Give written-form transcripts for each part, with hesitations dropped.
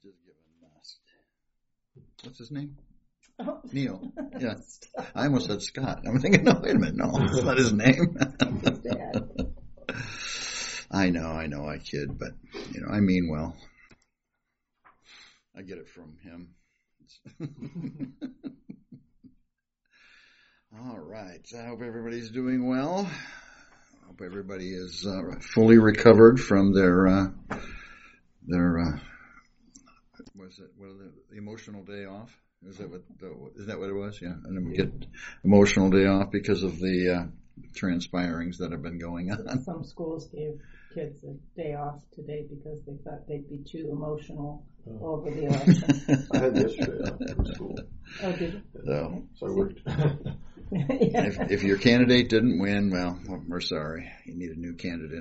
just given what's his name? Oh. Neil. Yeah. I almost said Scott. I'm thinking, no, wait a minute. No, that's not his name. His dad. I know, I kid, but, I mean well. I get it from him. All right. I hope everybody's doing well. I hope everybody is fully recovered from their the emotional day off? Is that what it was? Yeah. And then we get emotional day off because of the transpirings that have been going on. Some schools gave kids a day off today because they thought they'd be too emotional over the election. I had yesterday off for school. Oh, did you? So I worked. If your candidate didn't win, well, we're sorry. You need a new candidate.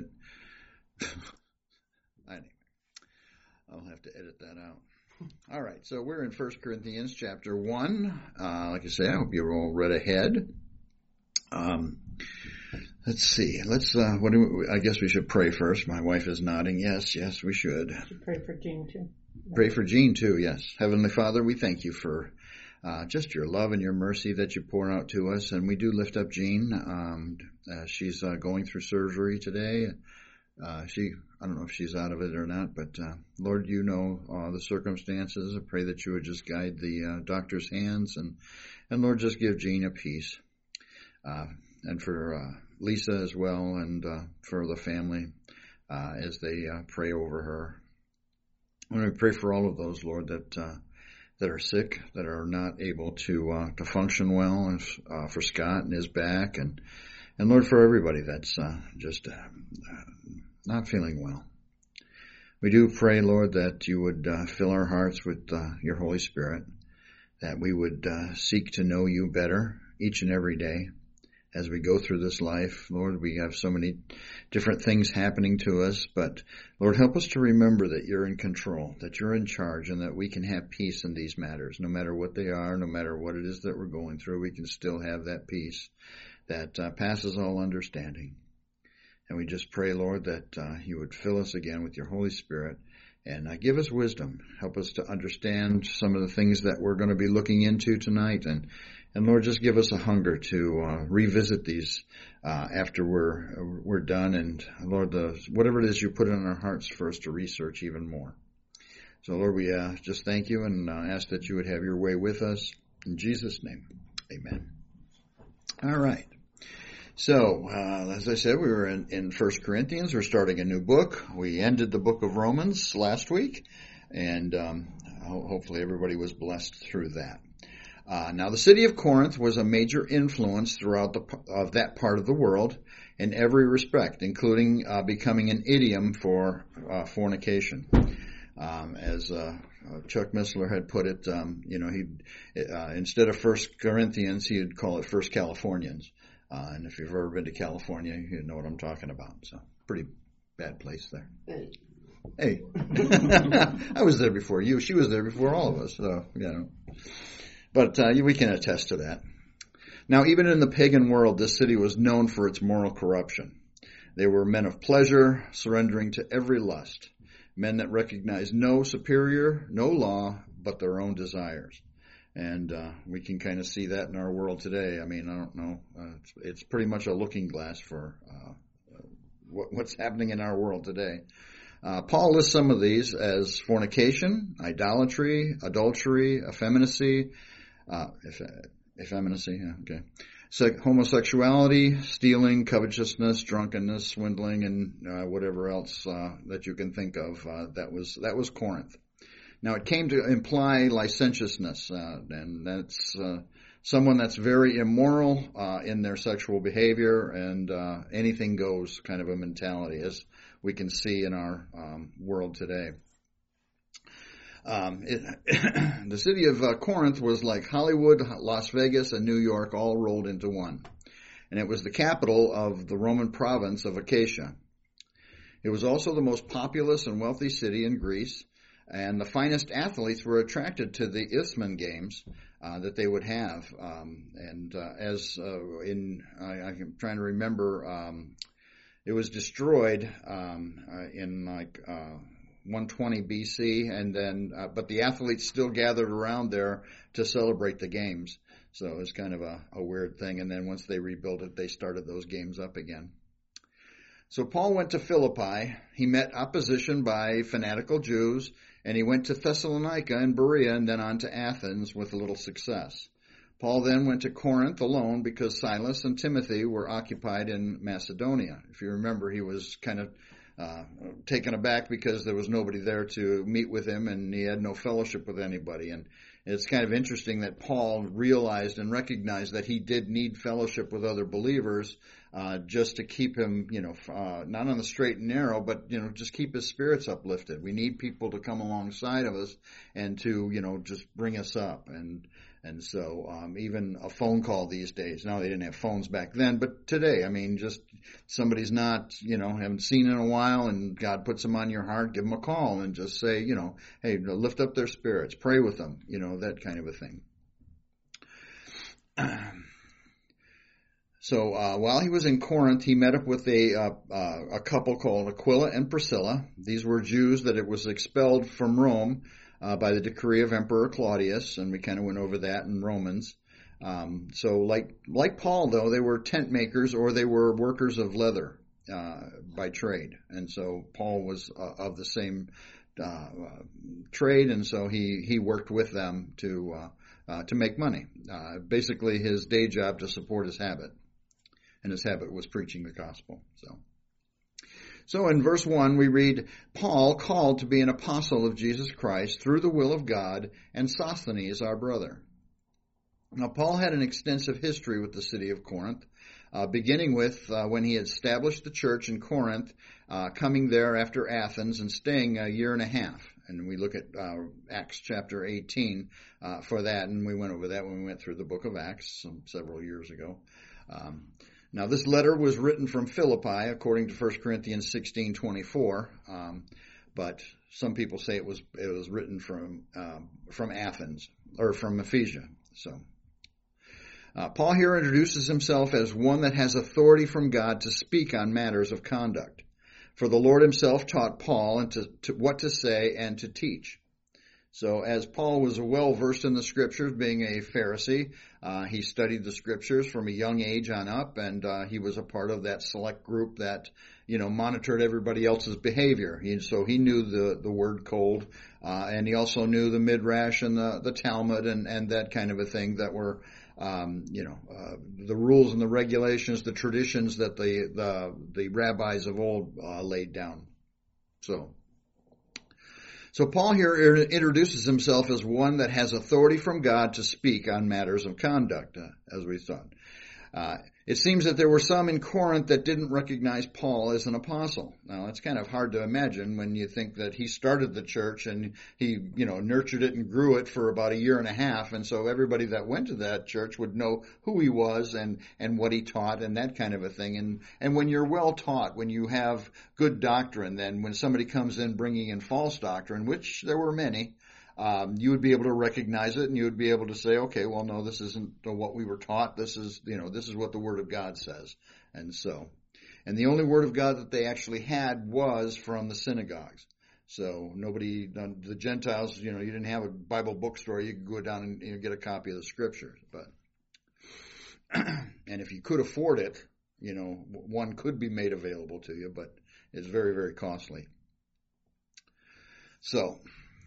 Anyway, I'll have to edit that out. All right, so we're in 1 Corinthians chapter 1. Like I say, I hope you're all read ahead. Let's see. I guess we should pray first. My wife is nodding. Yes, we should. You should pray for Jean too. Pray for Jean too, yes. Heavenly Father, we thank you for just your love and your mercy that you pour out to us. And we do lift up Jean. She's going through surgery today. I don't know if she's out of it or not, but Lord, you know the circumstances. I pray that you would just guide the doctor's hands and Lord, just give Jean a peace. And for Lisa as well, and for the family as they pray over her. And we pray for all of those, Lord, that are sick, that are not able to function well, and for Scott and his back, and Lord, for everybody that's just not feeling well. We do pray, Lord, that you would fill our hearts with your Holy Spirit, that we would seek to know you better each and every day as we go through this life. Lord, we have so many different things happening to us, but Lord, help us to remember that you're in control, that you're in charge, and that we can have peace in these matters. No matter what they are, no matter what it is that we're going through, we can still have that peace that passes all understanding. And we just pray, Lord, that you would fill us again with your Holy Spirit and give us wisdom. Help us to understand some of the things that we're going to be looking into tonight. And Lord, just give us a hunger to revisit these after we're done. And Lord, whatever it is you put in our hearts for us to research even more. So Lord, we just thank you and ask that you would have your way with us. In Jesus' name, amen. All right. So, as I said, we were in 1 Corinthians. We're starting a new book. We ended the book of Romans last week, and hopefully everybody was blessed through that. Now, the city of Corinth was a major influence throughout that part of the world in every respect, including becoming an idiom for fornication. As Chuck Missler had put it, instead of 1 Corinthians, he'd call it 1 Californians. And if you've ever been to California, you know what I'm talking about. So, pretty bad place there. Hey. I was there before you. She was there before all of us. So, But we can attest to that. Now, even in the pagan world, this city was known for its moral corruption. They were men of pleasure, surrendering to every lust. Men that recognized no superior, no law, but their own desires. And we can kind of see that in our world today. I mean, I don't know. It's pretty much a looking glass for what's happening in our world today. Paul lists some of these as fornication, idolatry, adultery, effeminacy, homosexuality, stealing, covetousness, drunkenness, swindling, and whatever else that you can think of. That was Corinth. Now, it came to imply licentiousness, and that's someone that's very immoral in their sexual behavior, and anything goes kind of a mentality, as we can see in our world today. The city of Corinth was like Hollywood, Las Vegas, and New York all rolled into one, and it was the capital of the Roman province of Achaia. It was also the most populous and wealthy city in Greece. And the finest athletes were attracted to the Isthmian Games that they would have. I'm trying to remember, it was destroyed in 120 BC, and then but the athletes still gathered around there to celebrate the games. So it was kind of a weird thing. And then once they rebuilt it, they started those games up again. So Paul went to Philippi. He met opposition by fanatical Jews, and he went to Thessalonica and Berea and then on to Athens with little success. Paul then went to Corinth alone because Silas and Timothy were occupied in Macedonia. If you remember, he was kind of taken aback because there was nobody there to meet with him, and he had no fellowship with anybody. And it's kind of interesting that Paul realized and recognized that he did need fellowship with other believers just to keep him, not on the straight and narrow, but, just keep his spirits uplifted. We need people to come alongside of us and to, just bring us up. And so even a phone call these days, now they didn't have phones back then, but today, just somebody's not, haven't seen in a while and God puts them on your heart, give them a call and just say, hey, lift up their spirits, pray with them, that kind of a thing. So while he was in Corinth, he met up with a couple called Aquila and Priscilla. These were Jews that it was expelled from Rome by the decree of Emperor Claudius, and we kind of went over that in Romans. So like Paul, though, they were tent makers or they were workers of leather by trade. And so Paul was of the same trade, and so he worked with them to make money. Basically, his day job to support his habit. And his habit was preaching the gospel. So in verse 1 we read, Paul called to be an apostle of Jesus Christ through the will of God, and Sosthenes our brother. Now Paul had an extensive history with the city of Corinth, beginning with when he had established the church in Corinth, coming there after Athens and staying a year and a half. And we look at Acts chapter 18 for that, and we went over that when we went through the book of Acts several years ago. Now, this letter was written from Philippi, according to 1 Corinthians 16:24, but some people say it was written from Athens or from Ephesia. So, Paul here introduces himself as one that has authority from God to speak on matters of conduct. For the Lord himself taught Paul and to what to say and to teach. So as Paul was well versed in the scriptures, being a Pharisee, he studied the scriptures from a young age on up, and he was a part of that select group that, monitored everybody else's behavior. So he knew the word cold, and he also knew the Midrash and the Talmud and that kind of a thing that were, the rules and the regulations, the traditions that the rabbis of old laid down. So Paul here introduces himself as one that has authority from God to speak on matters of conduct, as we thought. It seems that there were some in Corinth that didn't recognize Paul as an apostle. Now, it's kind of hard to imagine when you think that he started the church and he, nurtured it and grew it for about a year and a half. And so everybody that went to that church would know who he was and what he taught and that kind of a thing. And when you're well taught, when you have good doctrine, then when somebody comes in bringing in false doctrine, which there were many, you would be able to recognize it, and you would be able to say, okay, well, no, this isn't what we were taught. This is what the Word of God says. And the only Word of God that they actually had was from the synagogues. So the Gentiles, you didn't have a Bible bookstore. You could go down and get a copy of the Scriptures. But and if you could afford it, one could be made available to you, but it's very, very costly. So.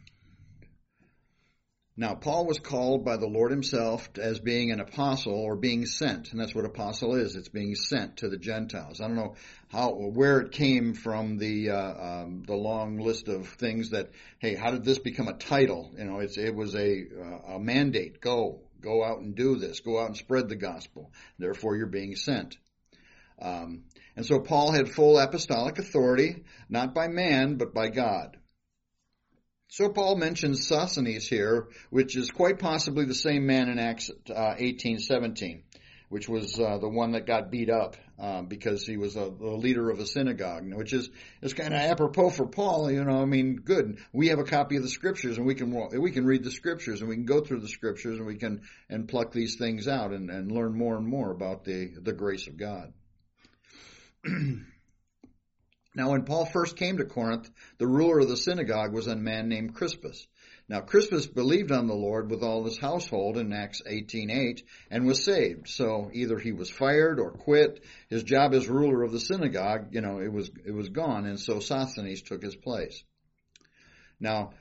Now, Paul was called by the Lord himself as being an apostle or being sent, and that's what apostle is. It's being sent to the Gentiles. I don't know where it came from the long list of things that, hey, how did this become a title? It was a mandate. Go out and do this. Go out and spread the gospel. Therefore, you're being sent. And so Paul had full apostolic authority, not by man, but by God. So Paul mentions Sosthenes here, which is quite possibly the same man in Acts 18:17, which was the one that got beat up because he was the leader of a synagogue, which is kind of apropos for Paul. Good. We have a copy of the Scriptures, and we can read the Scriptures, and we can go through the Scriptures, and we can pluck these things out and learn more and more about the grace of God. Now, when Paul first came to Corinth, the ruler of the synagogue was a man named Crispus. Now, Crispus believed on the Lord with all his household in Acts 18:8 and was saved. So either he was fired or quit. His job as ruler of the synagogue, it was gone, and so Sosthenes took his place. Now,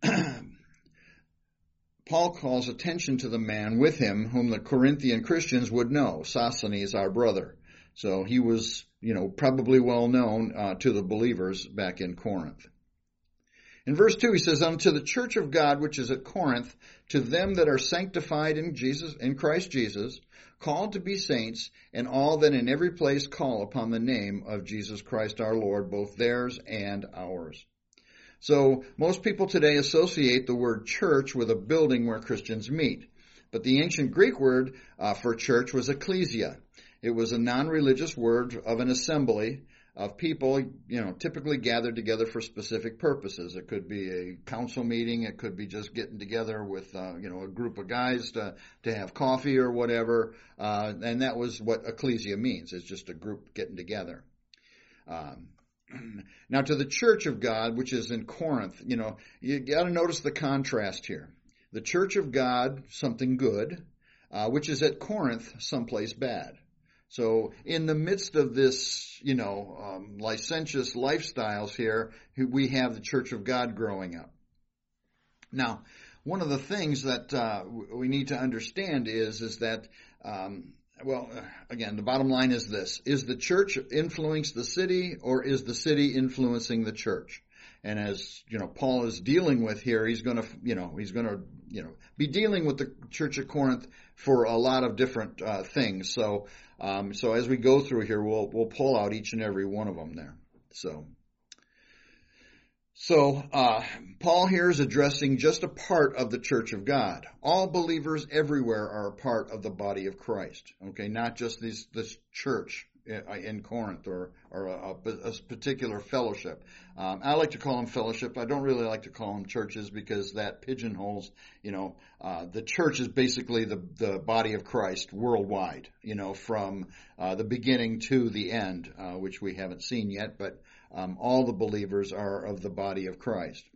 Paul calls attention to the man with him whom the Corinthian Christians would know, Sosthenes, our brother. So he was, probably well known to the believers back in Corinth. In verse 2, he says, "Unto the church of God which is at Corinth, to them that are sanctified in Christ Jesus, called to be saints, and all that in every place call upon the name of Jesus Christ our Lord, both theirs and ours." So most people today associate the word church with a building where Christians meet. But the ancient Greek word for church was ecclesia. It was a non-religious word of an assembly of people, typically gathered together for specific purposes. It could be a council meeting. It could be just getting together with, a group of guys to have coffee or whatever. And that was what ecclesia means. It's just a group getting together. Now, to the church of God, which is in Corinth, you got to notice the contrast here. The church of God, something good, which is at Corinth, someplace bad. So in the midst of this, licentious lifestyles here, we have the church of God growing up. Now, one of the things that we need to understand is that, again, the bottom line is this: is the church influencing the city, or is the city influencing the church? And as Paul is dealing with here, he's going to be dealing with the church of Corinth for a lot of different things. So as we go through here, we'll pull out each and every one of them there. So Paul here is addressing just a part of the church of God. All believers everywhere are a part of the body of Christ. Okay, not just this church in Corinth or a particular fellowship. I like to call them fellowship. I don't really like to call them churches because that pigeonholes, the church is basically the body of Christ worldwide, from the beginning to the end, which we haven't seen yet, but all the believers are of the body of Christ.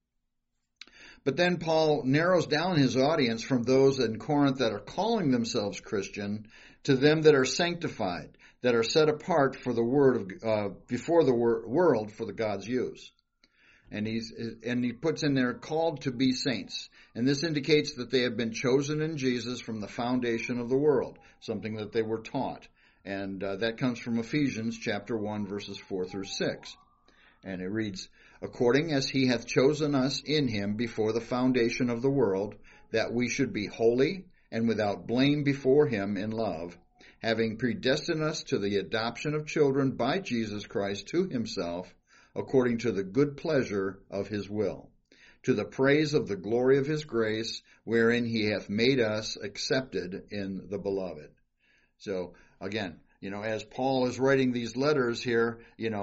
But then Paul narrows down his audience from those in Corinth that are calling themselves Christian to them that are sanctified, that are set apart for the word of before the world for the God's use. And he puts in there, called to be saints. And this indicates that they have been chosen in Jesus from the foundation of the world, something that they were taught. And that comes from Ephesians chapter 1, verses 4 through 6. And it reads, "According as he hath chosen us in him before the foundation of the world, that we should be holy and without blame before him in love, having predestined us to the adoption of children by Jesus Christ to himself, according to the good pleasure of his will, to the praise of the glory of his grace, wherein he hath made us accepted in the beloved." So, again, as Paul is writing these letters here,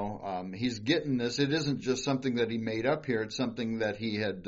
he's getting this. It isn't just something that he made up here. It's something that he had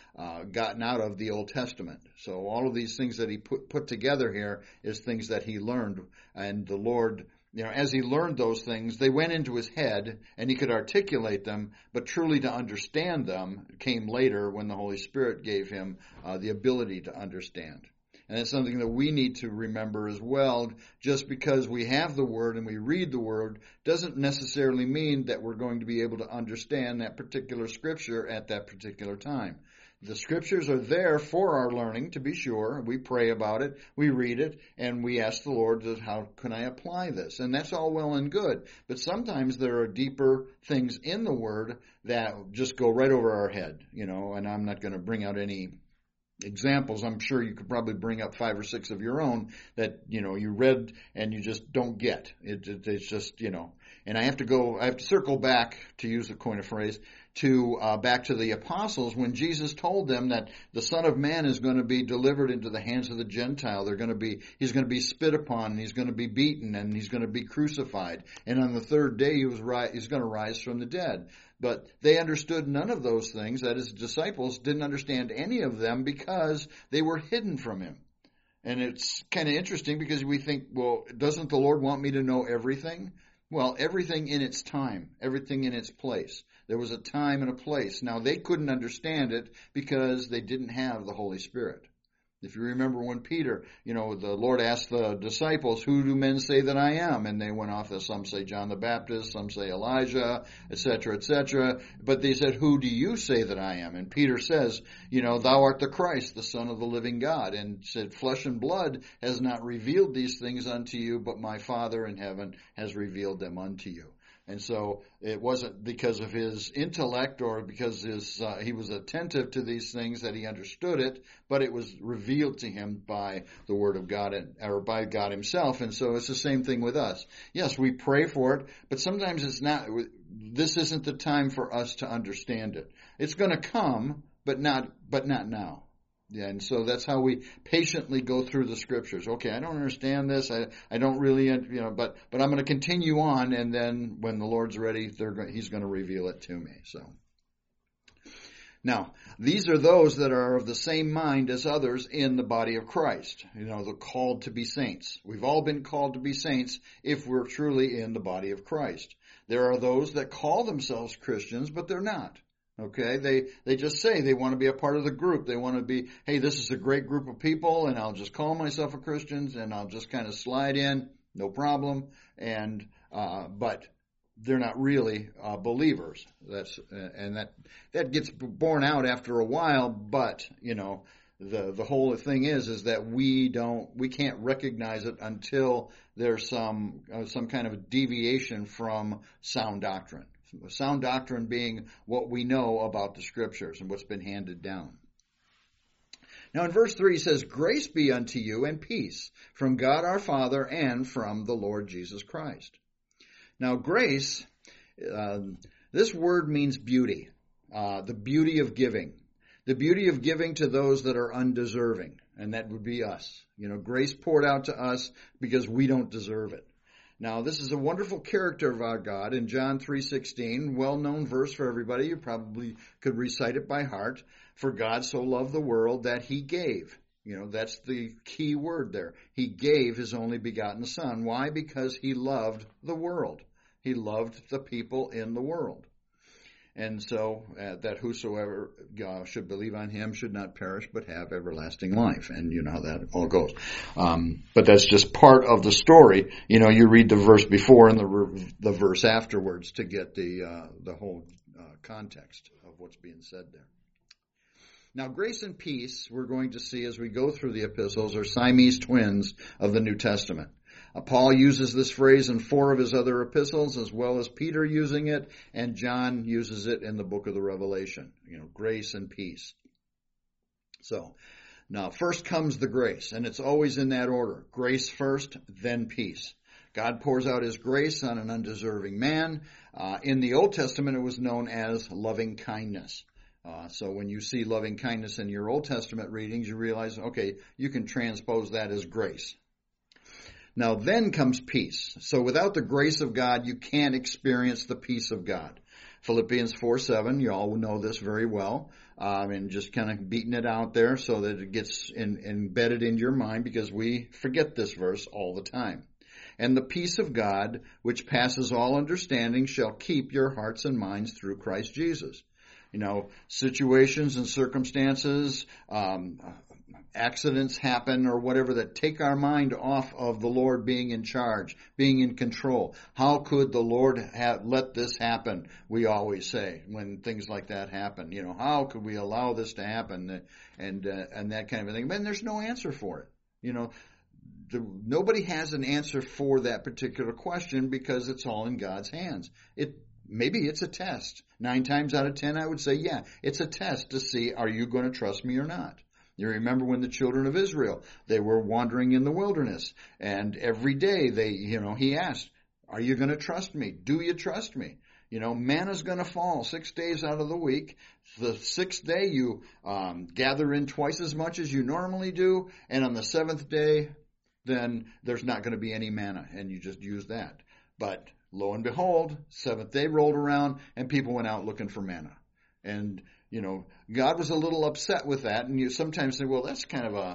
gotten out of the Old Testament. So all of these things that he put together here is things that he learned. And the Lord, as he learned those things, they went into his head and he could articulate them, but truly to understand them came later when the Holy Spirit gave him the ability to understand. And it's something that we need to remember as well. Just because we have the Word and we read the Word doesn't necessarily mean that we're going to be able to understand that particular Scripture at that particular time. The Scriptures are there for our learning, to be sure. We pray about it, we read it, and we ask the Lord, how can I apply this? And that's all well and good. But sometimes there are deeper things in the Word that just go right over our head, and I'm not going to bring out any examples. I'm sure you could probably bring up 5 or 6 of your own that, you read and you just don't get. It's just, and I have to circle back, to use a coin of phrase, back to the apostles when Jesus told them that the Son of Man is going to be delivered into the hands of the Gentile. He's going to be spit upon, and he's going to be beaten, and he's going to be crucified. And on the third day, he's going to rise from the dead. But they understood none of those things. That is, disciples didn't understand any of them because they were hidden from him. And it's kind of interesting because we think, well, doesn't the Lord want me to know everything? Well, everything in its time, everything in its place. There was a time and a place. Now, they couldn't understand it because they didn't have the Holy Spirit. If you remember when Peter, the Lord asked the disciples, who do men say that I am? And they went off, some say John the Baptist, some say Elijah, etc., etc. But they said, who do you say that I am? And Peter says, thou art the Christ, the Son of the living God. And said, flesh and blood has not revealed these things unto you, but my Father in heaven has revealed them unto you. And so it wasn't because of his intellect or because he was attentive to these things that he understood it, but it was revealed to him by the Word of God or by God himself. And so it's the same thing with us. Yes, we pray for it, but sometimes this isn't the time for us to understand it. It's going to come, but not now. Yeah, and so that's how we patiently go through the scriptures. Okay, I don't understand this. I don't really, but I'm going to continue on, and then when the Lord's ready, He's going to reveal it to me. So now, these are those that are of the same mind as others in the body of Christ. The called to be saints. We've all been called to be saints if we're truly in the body of Christ. There are those that call themselves Christians, but they're not. Okay, they just say they want to be a part of the group. They want to be, hey, this is a great group of people, and I'll just call myself a Christian, and I'll just kind of slide in, no problem. And but they're not really believers. That gets borne out after a while. But the whole thing is that we can't recognize it until there's some kind of a deviation from sound doctrine. Sound doctrine being what we know about the scriptures and what's been handed down. Now in verse 3 he says, grace be unto you and peace from God our Father and from the Lord Jesus Christ. Now grace, this word means beauty, the beauty of giving. The beauty of giving to those that are undeserving, and that would be us. Grace poured out to us because we don't deserve it. Now, this is a wonderful character of our God in John 3:16, well-known verse for everybody. You probably could recite it by heart. For God so loved the world that he gave. That's the key word there. He gave his only begotten Son. Why? Because he loved the world. He loved the people in the world. And so that whosoever should believe on him should not perish but have everlasting life. And you know how that all goes. But that's just part of the story. You read the verse before and the verse afterwards to get the whole context of what's being said there. Now, grace and peace, we're going to see as we go through the epistles, are Siamese twins of the New Testament. Paul uses this phrase in 4 of his other epistles, as well as Peter using it, and John uses it in the book of the Revelation. Grace and peace. So, now first comes the grace, and it's always in that order. Grace first, then peace. God pours out his grace on an undeserving man. In the Old Testament, it was known as loving kindness. So when you see loving kindness in your Old Testament readings, you realize, okay, you can transpose that as grace. Now then comes peace. So without the grace of God, you can't experience the peace of God. Philippians 4:7, you all know this very well, and just kind of beating it out there so that it gets embedded in your mind because we forget this verse all the time. And the peace of God, which passes all understanding, shall keep your hearts and minds through Christ Jesus. Situations and circumstances, accidents happen or whatever that take our mind off of the Lord being in charge, being in control. How could the Lord let this happen? We always say when things like that happen, how could we allow this to happen and that kind of thing. And there's no answer for it. Nobody has an answer for that particular question because it's all in God's hands. Maybe it's a test. 9 times out of 10, I would say, yeah, it's a test to see, are you going to trust me or not? You remember when the children of Israel, they were wandering in the wilderness, and every day he asked, are you going to trust me? Do you trust me? Manna's going to fall 6 days out of the week. The 6th day you gather in twice as much as you normally do, and on the 7th day, then there's not going to be any manna, and you just use that. But lo and behold, 7th day rolled around, and people went out looking for manna. And God was a little upset with that, and you sometimes say, well, that's kind of a,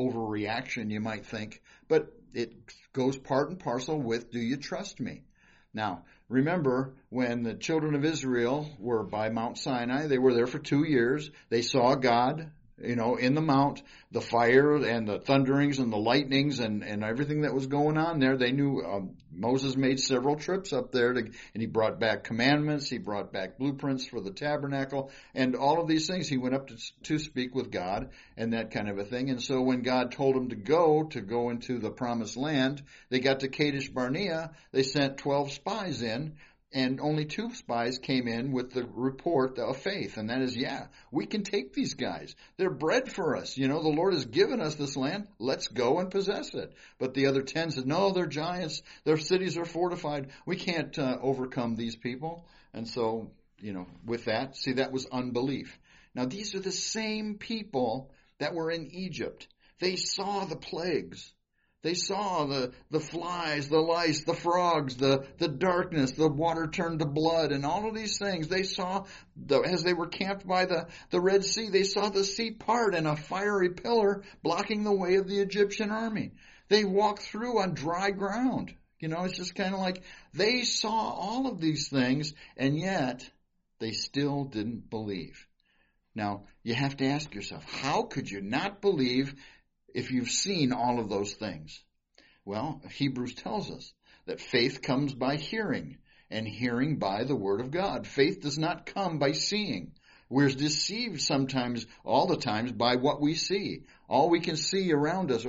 overreaction, you might think, but it goes part and parcel with, do you trust me? Now, remember when the children of Israel were by Mount Sinai, they were there for 2 years. They saw God, in the mount, the fire and the thunderings and the lightnings and everything that was going on there. They knew Moses made several trips up there and he brought back commandments. He brought back blueprints for the tabernacle and all of these things. He went up to speak with God and that kind of a thing. And so when God told him to go into the promised land, they got to Kadesh Barnea. They sent 12 spies in. And only 2 spies came in with the report of faith. And that is, we can take these guys. They're bread for us. The Lord has given us this land. Let's go and possess it. But the other 10 said, no, they're giants. Their cities are fortified. We can't overcome these people. And so, with that, see, that was unbelief. Now, these are the same people that were in Egypt. They saw the plagues. They saw the flies, the lice, the frogs, the darkness, the water turned to blood, and all of these things. They saw, as they were camped by the Red Sea, they saw the sea part and a fiery pillar blocking the way of the Egyptian army. They walked through on dry ground. It's just kind of like they saw all of these things, and yet they still didn't believe. Now, you have to ask yourself, how could you not believe if you've seen all of those things? Well, Hebrews tells us that faith comes by hearing, and hearing by the word of God. Faith does not come by seeing. We're deceived sometimes, all the times, by what we see. All we can see around us,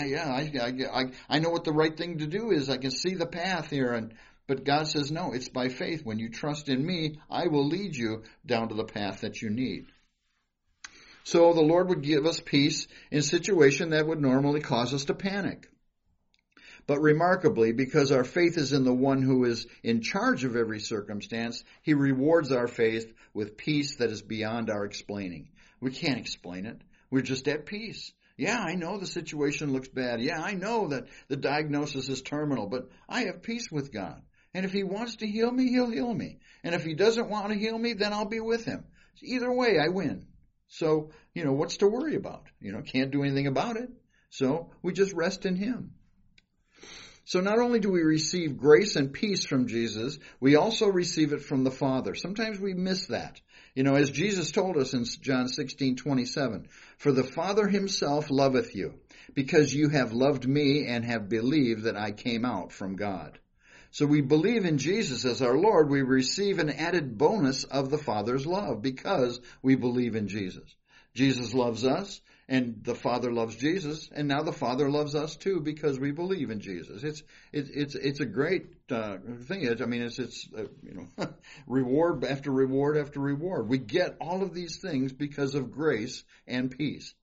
I know what the right thing to do is. I can see the path here. But God says, no, it's by faith. When you trust in me, I will lead you down to the path that you need. So the Lord would give us peace in a situation that would normally cause us to panic. But remarkably, because our faith is in the one who is in charge of every circumstance, he rewards our faith with peace that is beyond our explaining. We can't explain it. We're just at peace. Yeah, I know the situation looks bad. Yeah, I know that the diagnosis is terminal, but I have peace with God. And if he wants to heal me, he'll heal me. And if he doesn't want to heal me, then I'll be with him. Either way, I win. So, what's to worry about? Can't do anything about it. So we just rest in him. So not only do we receive grace and peace from Jesus, we also receive it from the Father. Sometimes we miss that. As Jesus told us in John 16:27, for the Father himself loveth you, because you have loved me and have believed that I came out from God. So we believe in Jesus as our Lord. We receive an added bonus of the Father's love because we believe in Jesus. Jesus loves us, and the Father loves Jesus, and now the Father loves us too because we believe in Jesus. It's a great thing. It's reward after reward after reward. We get all of these things because of grace and peace.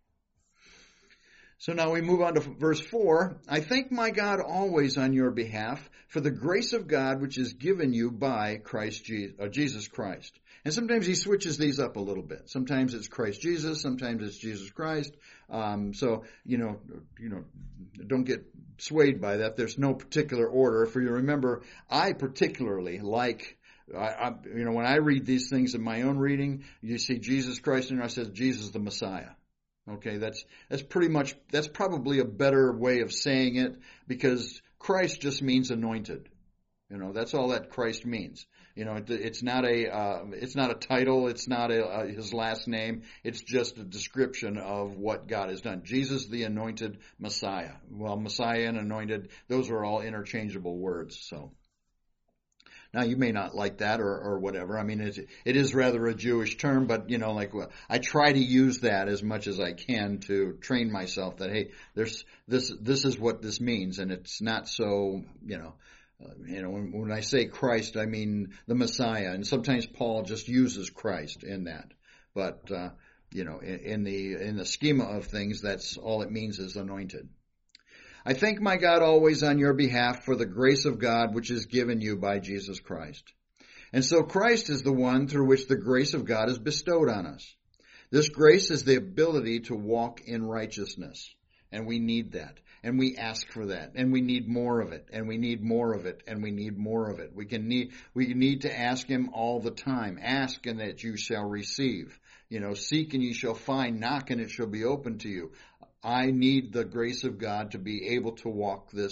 So now we move on to verse 4. I thank my God always on your behalf for the grace of God which is given you by Jesus Christ. And sometimes he switches these up a little bit. Sometimes it's Christ Jesus. Sometimes it's Jesus Christ. So don't get swayed by that. There's no particular order. If you remember, I particularly like, when I read these things in my own reading, you see Jesus Christ and I says Jesus the Messiah. Okay, that's probably a better way of saying it because Christ just means anointed. That's all that Christ means. It's not a title. It's not his last name. It's just a description of what God has done. Jesus, the anointed Messiah. Well, Messiah and anointed, those are all interchangeable words. So now you may not like that or whatever. It is rather a Jewish term, but I try to use that as much as I can to train myself that hey, this is what this means, and it's not so when I say Christ, I mean the Messiah, and sometimes Paul just uses Christ in that. But in the schema of things, that's all it means is anointed. I thank my God always on your behalf for the grace of God which is given you by Jesus Christ. And so Christ is the one through which the grace of God is bestowed on us. This grace is the ability to walk in righteousness. And we need that. And we ask for that. And we need more of it. And we need more of it. And we need more of it. We need to ask him all the time. Ask and that you shall receive. Seek and you shall find. Knock and it shall be open to you. I need the grace of God to be able to walk this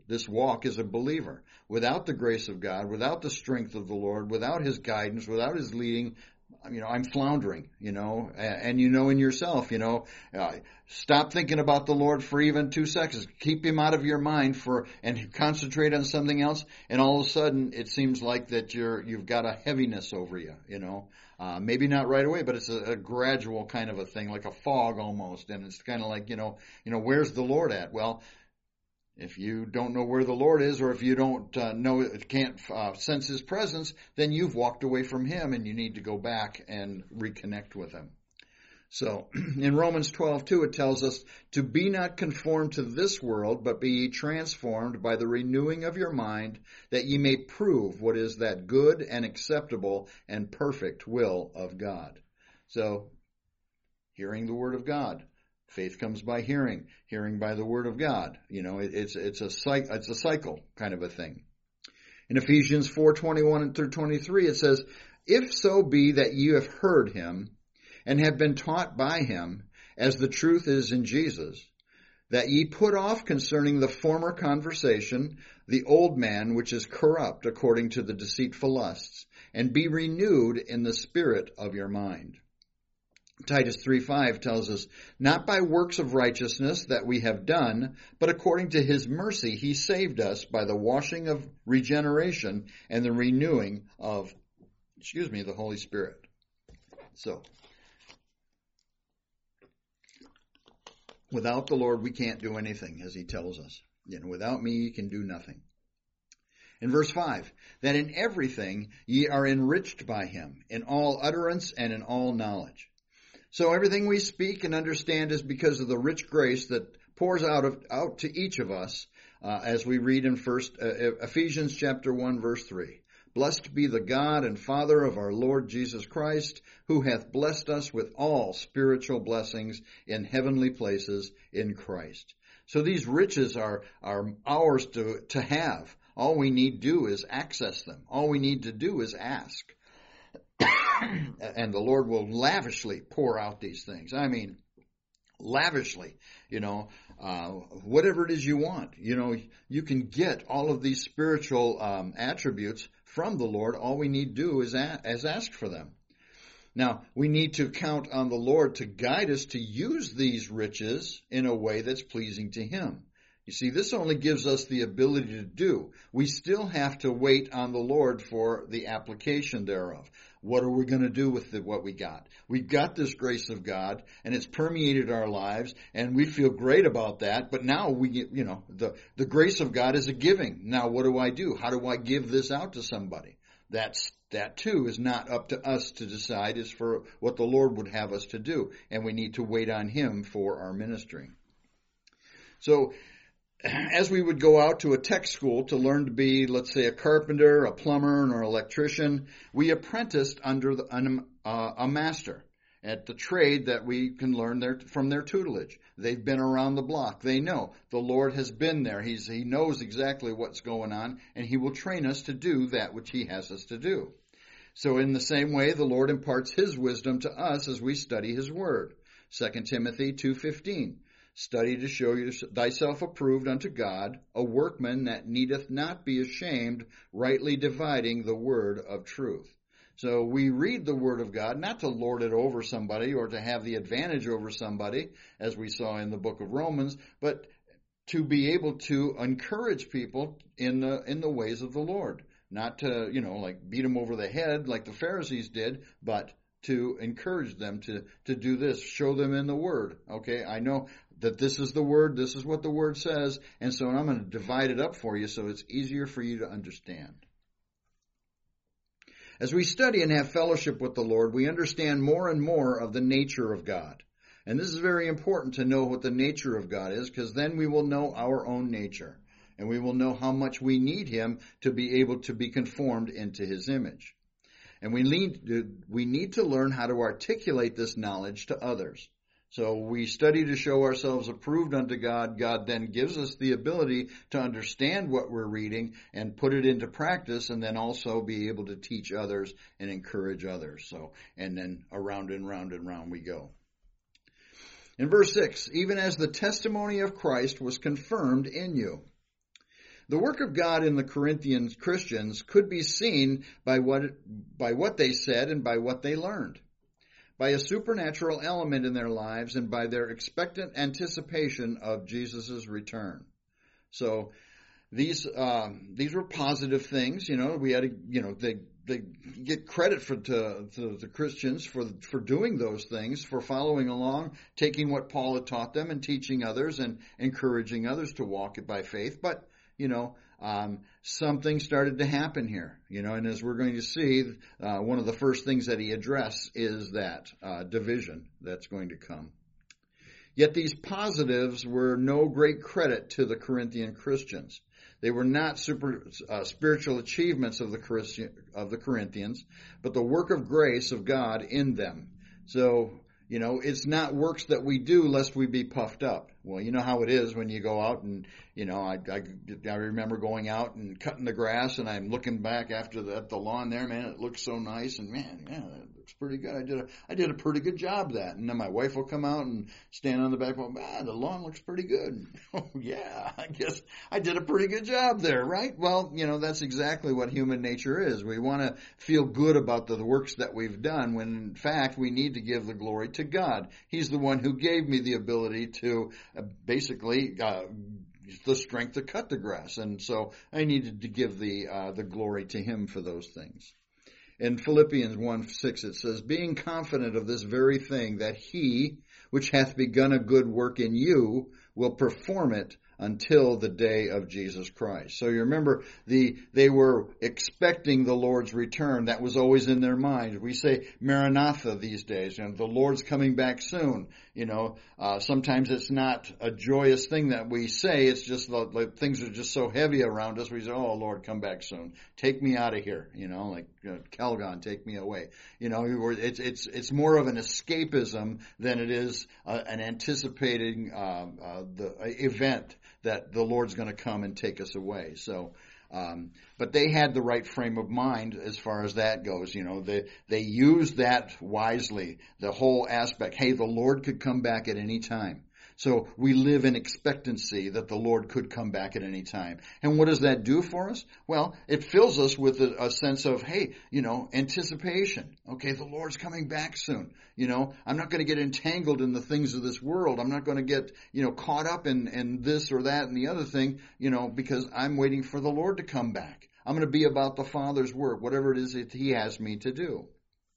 this walk as a believer. Without the grace of God, without the strength of the Lord, without His guidance, without His leading, I'm floundering, and in yourself, stop thinking about the Lord for even 2 seconds. Keep Him out of your mind and concentrate on something else. And all of a sudden, it seems like that you've got a heaviness over you, maybe not right away, but it's a gradual kind of a thing, like a fog almost. And it's kind of like, where's the Lord at? Well, if you don't know where the Lord is, or if you don't can't sense His presence, then you've walked away from Him, and you need to go back and reconnect with Him. So in Romans 12:2, it tells us to be not conformed to this world, but be ye transformed by the renewing of your mind, that ye may prove what is that good and acceptable and perfect will of God. So, hearing the Word of God. Faith comes by hearing, hearing by the Word of God. It's a cycle kind of a thing. In Ephesians 4:21 through 23, it says, "If so be that you have heard Him, and have been taught by Him, as the truth is in Jesus, that ye put off concerning the former conversation the old man which is corrupt according to the deceitful lusts, and be renewed in the spirit of your mind." Titus 3:5 tells us, "Not by works of righteousness that we have done, but according to His mercy He saved us by the washing of regeneration and the renewing of, the Holy Spirit." So, without the Lord we can't do anything, as He tells us. Without me you can do nothing. In verse 5, "That in everything ye are enriched by Him, in all utterance and in all knowledge." So everything we speak and understand is because of the rich grace that pours out to each of us, as we read in Ephesians chapter 1, verse 3. "Blessed be the God and Father of our Lord Jesus Christ, who hath blessed us with all spiritual blessings in heavenly places in Christ." So these riches are ours to have. All we need to do is access them. All we need to do is ask. And the Lord will lavishly pour out these things. Lavishly, whatever it is you want. You can get all of these spiritual attributes from the Lord. All we need to do is ask for them. Now, we need to count on the Lord to guide us to use these riches in a way that's pleasing to Him. You see, this only gives us the ability to do. We still have to wait on the Lord for the application thereof. What are we going to do with what we got? We've got this grace of God, and it's permeated our lives, and we feel great about that. But now the grace of God is a giving. Now, what do? How do I give this out to somebody? That too is not up to us to decide. It's for what the Lord would have us to do, and we need to wait on Him for our ministry. So, as we would go out to a tech school to learn to be, let's say, a carpenter, a plumber, or an electrician, we apprenticed under a master at the trade that we can learn from their tutelage. They've been around the block. They know. The Lord has been there. He knows exactly what's going on, and He will train us to do that which He has us to do. So in the same way, the Lord imparts His wisdom to us as we study His Word. 2 Timothy 2:15. "Study to show thyself approved unto God, a workman that needeth not be ashamed, rightly dividing the word of truth." So we read the Word of God not to lord it over somebody or to have the advantage over somebody, as we saw in the book of Romans, but to be able to encourage people in the ways of the Lord. Not to, beat them over the head like the Pharisees did, but to encourage them to do this, show them in the Word. Okay, I know that this is the Word, this is what the Word says, and so I'm going to divide it up for you so it's easier for you to understand. As we study and have fellowship with the Lord, we understand more and more of the nature of God. And this is very important to know what the nature of God is, because then we will know our own nature, and we will know how much we need Him to be able to be conformed into His image. And we need to learn how to articulate this knowledge to others. So we study to show ourselves approved unto God. God then gives us the ability to understand what we're reading and put it into practice, and then also be able to teach others and encourage others. So, and then around and round and round we go. In verse 6, "Even as the testimony of Christ was confirmed in you." The work of God in the Corinthian Christians could be seen by what they said and by what they learned, by a supernatural element in their lives and by their expectant anticipation of Jesus' return. So these were positive things. We had they get credit to the Christians for doing those things, for following along, taking what Paul had taught them and teaching others and encouraging others to walk it by faith. But something started to happen here, and as we're going to see, one of the first things that he addressed is that division that's going to come. Yet these positives were no great credit to the Corinthian Christians. They were not spiritual achievements of the Corinthians, but the work of grace of God in them. So, it's not works that we do lest we be puffed up. Well, you know how it is when you go out and, I remember going out and cutting the grass, and I'm looking back after the lawn there, man, it looks so nice, and man, it looks pretty good. I did a pretty good job of that. And then my wife will come out and stand on the back, well, the lawn looks pretty good. Oh, yeah, I guess I did a pretty good job there, right? Well, that's exactly what human nature is. We want to feel good about the works that we've done, when in fact we need to give the glory to God. He's the one who gave me the ability to the strength to cut the grass, and so I needed to give the glory to Him for those things. In Philippians 1:6 it says, being confident of this very thing, that He which hath begun a good work in you will perform it until the day of Jesus Christ. So you remember, they were expecting the Lord's return. That was always in their mind. We say Maranatha these days, the Lord's coming back soon. Sometimes it's not a joyous thing that we say. It's just like things are just so heavy around us. We say, oh, Lord, come back soon. Take me out of here. Like Calgon, take me away. It's more of an escapism than it is an anticipating the event that the Lord's going to come and take us away. So, but they had the right frame of mind as far as that goes. They used that wisely. The whole aspect, hey, the Lord could come back at any time. So we live in expectancy that the Lord could come back at any time. And what does that do for us? Well, it fills us with a sense of, hey, anticipation. Okay, the Lord's coming back soon. I'm not going to get entangled in the things of this world. I'm not going to get, caught up in this or that and the other thing, because I'm waiting for the Lord to come back. I'm going to be about the Father's work, whatever it is that He has me to do.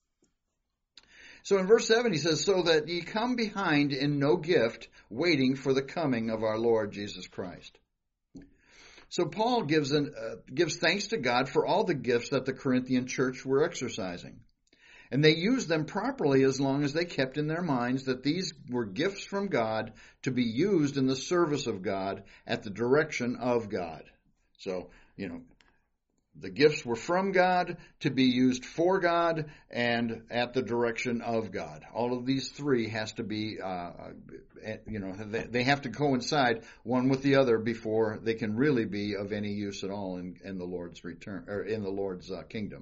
So in verse 7 he says, so that ye come behind in no gift, waiting for the coming of our Lord Jesus Christ. So Paul gives thanks to God for all the gifts that the Corinthian church were exercising. And they used them properly as long as they kept in their minds that these were gifts from God to be used in the service of God at the direction of God. So, the gifts were from God to be used for God and at the direction of God. All of these three has to be, they have to coincide one with the other before they can really be of any use at all in the Lord's return, or in the Lord's kingdom.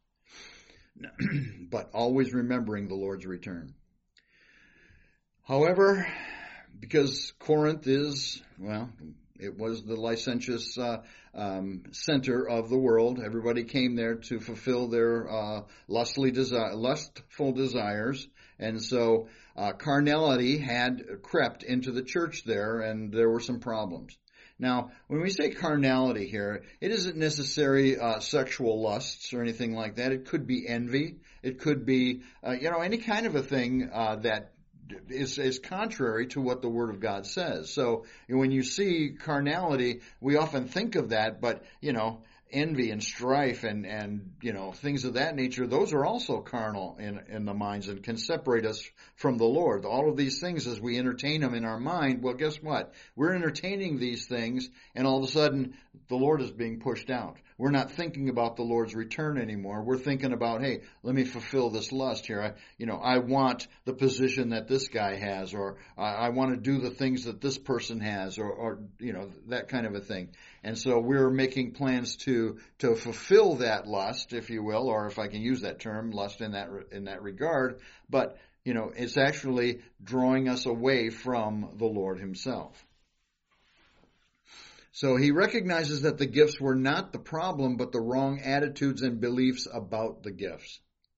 But always remembering the Lord's return. However, because Corinth it was the licentious center of the world. Everybody came there to fulfill their lustful desires. And so carnality had crept into the church there, and there were some problems. Now, when we say carnality here, it isn't necessarily sexual lusts or anything like that. It could be envy. It could be, any kind of a thing that is contrary to what the Word of God says. So when you see carnality, we often think of that, but, envy and strife and things of that nature, those are also carnal in the minds and can separate us from the Lord. All of these things, as we entertain them in our mind, well, guess what? We're entertaining these things, and all of a sudden the Lord is being pushed out. We're not thinking about the Lord's return anymore. We're thinking about, hey, let me fulfill this lust here. I want the position that this guy has, or I want to do the things that this person has, or that kind of a thing. And so we're making plans to fulfill that lust, if you will, or if I can use that term, lust in that regard. But, it's actually drawing us away from the Lord Himself. So he recognizes that the gifts were not the problem, but the wrong attitudes and beliefs about the gifts.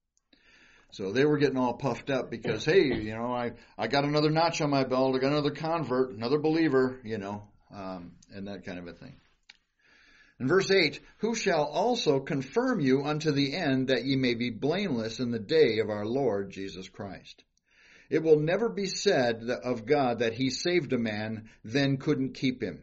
So they were getting all puffed up because, hey, I got another notch on my belt, I got another convert, another believer, and that kind of a thing. In verse 8, who shall also confirm you unto the end that ye may be blameless in the day of our Lord Jesus Christ. It will never be said of God that he saved a man, then couldn't keep him.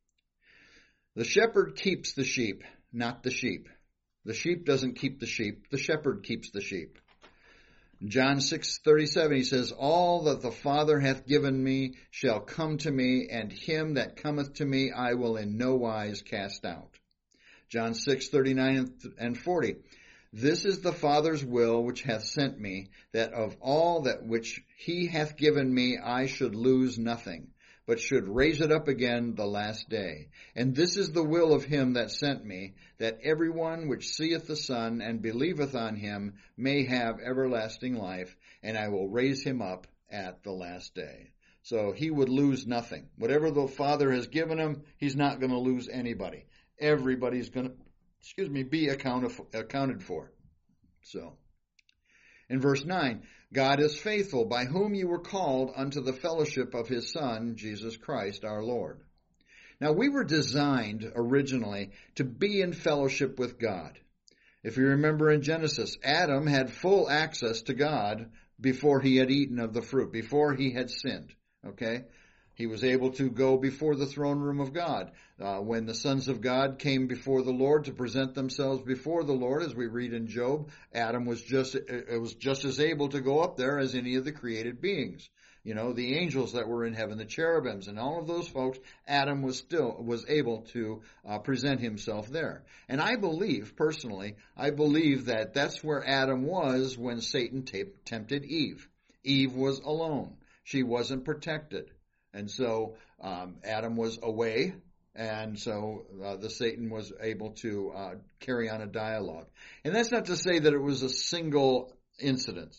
The shepherd keeps the sheep, not the sheep. The sheep doesn't keep the sheep, the shepherd keeps the sheep. In John 6:37 he says, all that the Father hath given me shall come to me, and him that cometh to me I will in no wise cast out. John 6:39 and 40. This is the Father's will which hath sent me, that of all that which he hath given me I should lose nothing, but should raise it up again the last day. And this is the will of him that sent me, that every one which seeth the Son and believeth on him may have everlasting life, and I will raise him up at the last day. So he would lose nothing. Whatever the Father has given him, he's not going to lose anybody. Everybody's going to, be accounted for. So, in verse 9, God is faithful, by whom you were called unto the fellowship of his Son, Jesus Christ our Lord. Now, we were designed originally to be in fellowship with God. If you remember in Genesis, Adam had full access to God before he had eaten of the fruit, before he had sinned. Okay? He was able to go before the throne room of God. When the sons of God came before the Lord to present themselves before the Lord, as we read in Job, Adam was just as able to go up there as any of the created beings. The angels that were in heaven, the cherubims, and all of those folks, Adam was able to present himself there. And I believe, personally, that that's where Adam was when Satan tempted Eve. Eve was alone. She wasn't protected. And so Adam was away, and so the Satan was able to carry on a dialogue. And that's not to say that it was a single incident.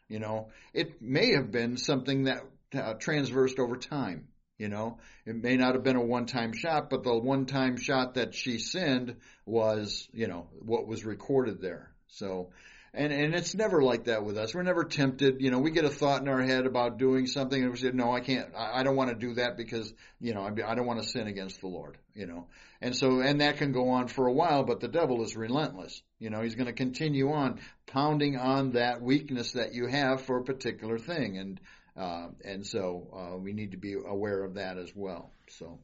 It may have been something that transversed over time. It may not have been a one-time shot, but the one-time shot that she sinned was, what was recorded there. So, and it's never like that with us. We're never tempted. We get a thought in our head about doing something and we say, no, I can't, I don't want to do that because, I don't want to sin against the Lord, And that can go on for a while, but the devil is relentless. He's going to continue on pounding on that weakness that you have for a particular thing. And so we need to be aware of that as well. So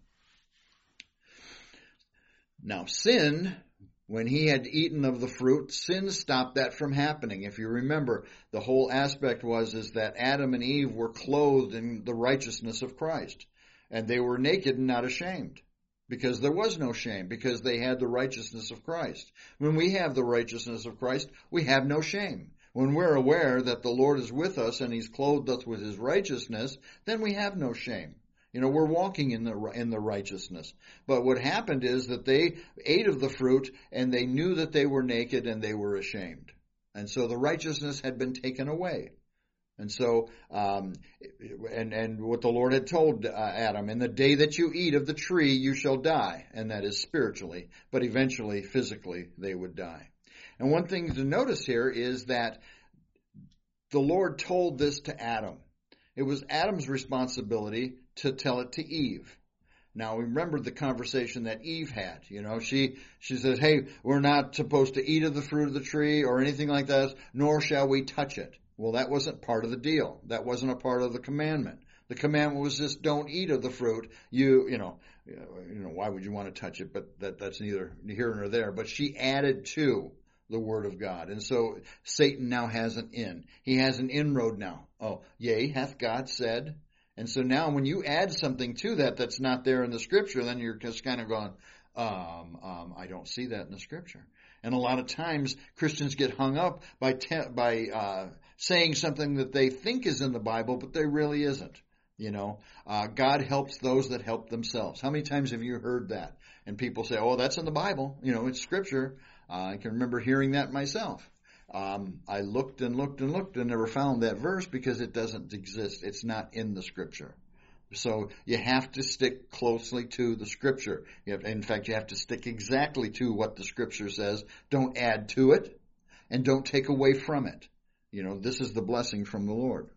now sin, when he had eaten of the fruit, sin stopped that from happening. If you remember, the whole aspect is that Adam and Eve were clothed in the righteousness of Christ. And they were naked and not ashamed. Because there was no shame, because they had the righteousness of Christ. When we have the righteousness of Christ, we have no shame. When we're aware that the Lord is with us and he's clothed us with his righteousness, then we have no shame. We're walking in the righteousness. But what happened is that they ate of the fruit and they knew that they were naked and they were ashamed. And so the righteousness had been taken away. And so, and what the Lord had told Adam, in the day that you eat of the tree, you shall die. And that is spiritually, but eventually, physically, they would die. And one thing to notice here is that the Lord told this to Adam. It was Adam's responsibility to tell it to Eve. Now, remember the conversation that Eve had. She says, hey, we're not supposed to eat of the fruit of the tree or anything like that, nor shall we touch it. Well, that wasn't part of the deal. That wasn't a part of the commandment. The commandment was just don't eat of the fruit. Why would you want to touch it? But that's neither here nor there. But she added to the word of God. And so Satan now has an in. He has an inroad now. Oh, yea, hath God said? And so now when you add something to that that's not there in the scripture, then you're just kind of going, I don't see that in the scripture. And a lot of times Christians get hung up by saying something that they think is in the Bible, but they really isn't. God helps those that help themselves. How many times have you heard that? And people say, oh, that's in the Bible. It's scripture. I can remember hearing that myself. I looked and looked and looked and never found that verse because it doesn't exist. It's not in the scripture. So you have to stick closely to the Scripture. In fact, you have to stick exactly to what the Scripture says. Don't add to it, and don't take away from it. This is the blessing from the Lord.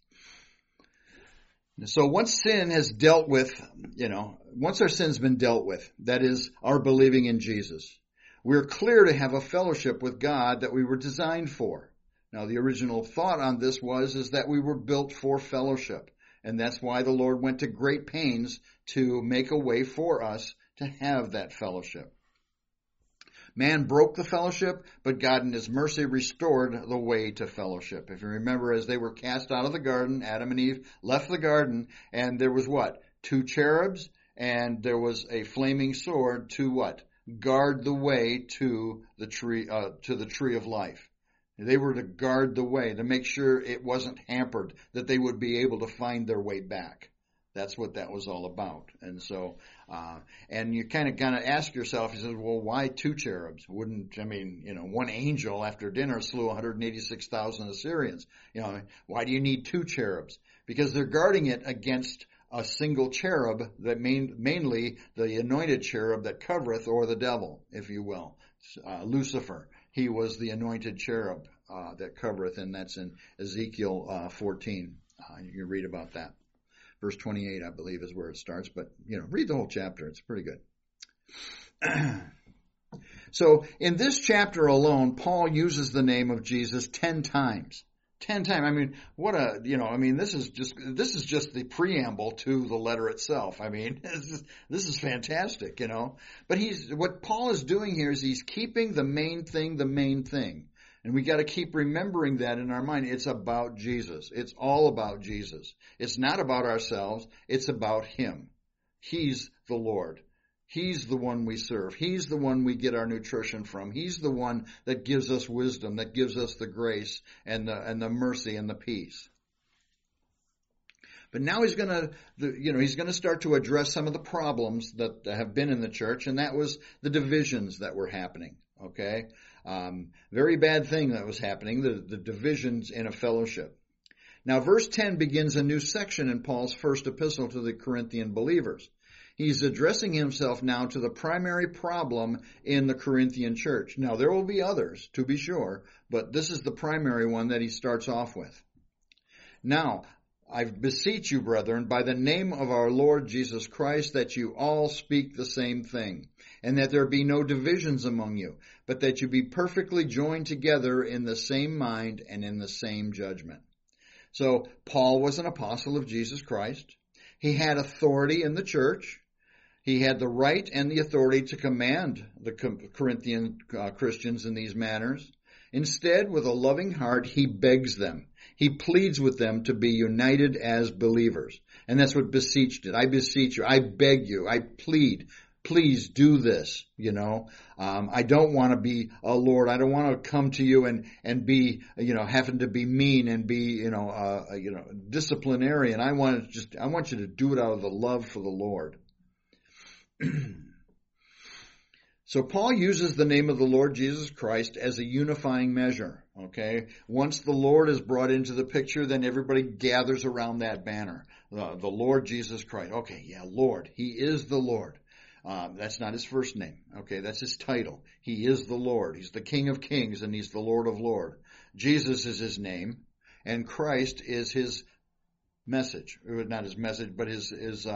So once sin has dealt with, once our sin's been dealt with, that is our believing in Jesus, we're clear to have a fellowship with God that we were designed for. Now, the original thought on this is that we were built for fellowship. And that's why the Lord went to great pains to make a way for us to have that fellowship. Man broke the fellowship, but God in His mercy restored the way to fellowship. If you remember, as they were cast out of the garden, Adam and Eve left the garden, and there was what? 2 cherubs, and there was a flaming sword to what? Guard the way to the tree of life. They were to guard the way, to make sure it wasn't hampered, that they would be able to find their way back. That's what that was all about. And so, and you kind of ask yourself, you said, well, why 2 cherubs? One angel after dinner slew 186,000 Assyrians. Why do you need 2 cherubs? Because they're guarding it against a single cherub, that mainly the anointed cherub that covereth, or the devil, if you will, Lucifer. He was the anointed cherub that covereth, and that's in Ezekiel 14. You can read about that. Verse 28, I believe, is where it starts. But, read the whole chapter. It's pretty good. So, in this chapter alone, Paul uses the name of Jesus 10 times. 10 times. This is just the preamble to the letter itself. This is fantastic, But what Paul is doing here is he's keeping the main thing. And we got to keep remembering that in our mind. It's about Jesus. It's all about Jesus. It's not about ourselves. It's about Him. He's the Lord. He's the one we serve. He's the one we get our nutrition from. He's the one that gives us wisdom, that gives us the grace and the mercy and the peace. But now he's going to start to address some of the problems that have been in the church, and that was the divisions that were happening. Okay, very bad thing that was happening, the divisions in a fellowship. Now, verse 10 begins a new section in Paul's first epistle to the Corinthian believers. He's addressing himself now to the primary problem in the Corinthian church. Now, there will be others, to be sure, but this is the primary one that he starts off with. Now, I beseech you, brethren, by the name of our Lord Jesus Christ, that you all speak the same thing, and that there be no divisions among you, but that you be perfectly joined together in the same mind and in the same judgment. So, Paul was an apostle of Jesus Christ. He had authority in the church. He had the right and the authority to command the Corinthian Christians in these matters. Instead, with a loving heart, he begs them. He pleads with them to be united as believers. And that's what beseech did. I beseech you. I beg you. I plead. Please do this. I don't want to be a Lord. I don't want to come to you and be, having to be mean and be, disciplinarian. I want you to do it out of the love for the Lord. So Paul uses the name of the Lord Jesus Christ as a unifying measure, okay? Once the Lord is brought into the picture, then everybody gathers around that banner. The Lord Jesus Christ. Okay, yeah, Lord. He is the Lord. That's not his first name, okay? That's his title. He is the Lord. He's the King of Kings, and he's the Lord of Lords. Jesus is his name, and Christ is his message. Not his message, but his